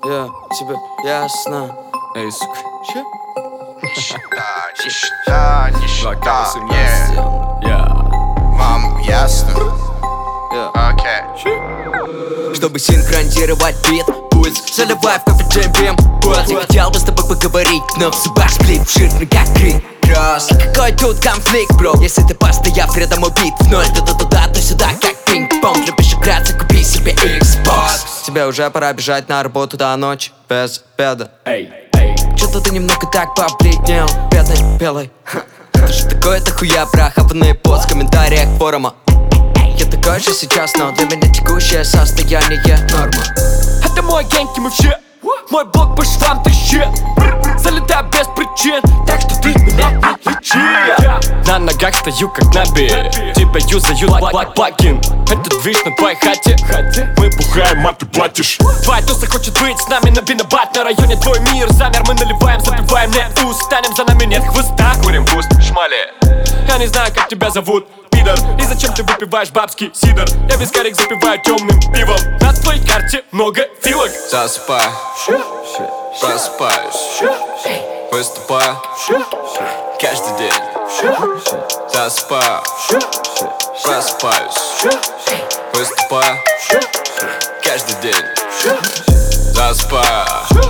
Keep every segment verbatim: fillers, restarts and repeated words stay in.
Я тебе ясно. Эй, сука. Че? Нищета, нищета, нищета, yeah. Я. Вам ясно? Я. Окей. Чтобы синхронизировать бит, пульс, заливай в кофе джемпем. Вот, я хотел бы с тобой поговорить, но в зубах сплит жирный как крик. Кросс, и какой тут конфликт, бро? Если ты постояв рядом убит в ноль, то туда, то сюда, как пинг-понг. Любишь играться, купи себе Xbox. Тебе уже пора бежать на работу до ночи, без беда. Эй, эй. Чё-то ты немного так побледнел, бедный, белый. Это же такое-то хуя, прохаванный пост в комментариях форума. Я такой же сейчас, но для меня текущее состояние норма. Это мой генки, мы все. Мой блог по швам трещит. Залетаю без причин, так что ты меня не лечи. На ногах стою как наби. Тебя юзаю лайк плагин. Это движ на твоей хате. Мы бухаем, а ты платишь. Твоя туса хочет быть с нами, но виноват на районе. Твой мир замер, мы наливаем, запиваем, не устанем. За нами нет хвоста, курим пуст, шмали. Я не знаю, как тебя зовут, пидор. И зачем ты выпиваешь бабский сидор? Я вискарик запиваю темным пивом. На твоей карте много филок. Засыпаю, просыпаюсь, выступаю каждый день. Засыпаю, просыпаюсь, выступаю каждый день. Засыпаю,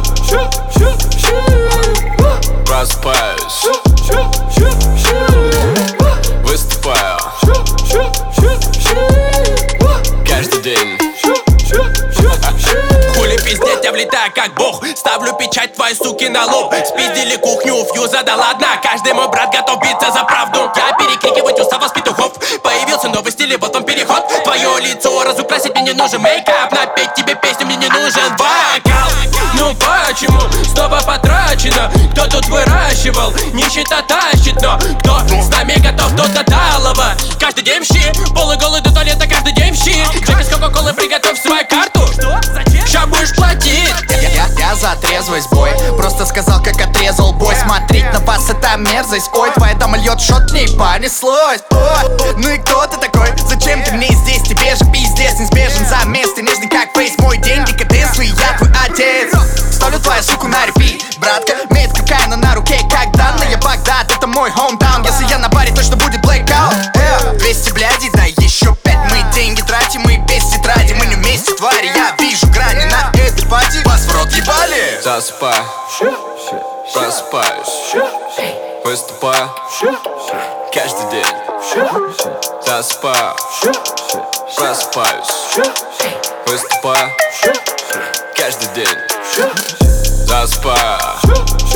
просыпаюсь, выступаю каждый день. Хули пиздеть, я влетаю как бог. Ставлю печать твоей суки на лоб. Спиздили кухню, фьюза, да ладно. Каждый мой брат готов биться за правду. Я перекрикивать устава с петухов. Появился новый стиль и вот он переход. Твое лицо разукрасить мне не нужен мейкап. Напеть тебе песню мне не нужен вокал. Ну почему снова потрачено? Кто тут выращивал? Нищета тащит, но кто с нами готов, тот до талого. Каждый день в щи, полуголый до туалета, каждый день в щи. Джек из кока-колы, приготовь свою карту. Что? Зачем? Ща будешь платить. Я, я, я за трезвость, бой. Просто сказал, как отрезал бой. Смотреть на вас это мерзость. Ой, твоя дама льет шот, не понеслось. О, ну и кто ты такой? Зачем ты мне здесь? Тебе же пиздец неизбежен замес. Ты нежный как фейс, мой деньги, каденс, и я твой отец. Ставлю твою суку на репит, братка. Метка кокаина на руке, как данная Багдад. Это мой хоумтаун, если я на баре, точно будет блэкаут. э, двести блядей, да еще пять. Мы деньги тратим, мы без тетради. Мы не вместе, твари, я вижу грани на этой пати. Вас в рот ебали. Засыпаю, просыпаюсь, выступаю каждый день. Засыпаю, просыпаюсь, выступаю каждый день. Засыпаю,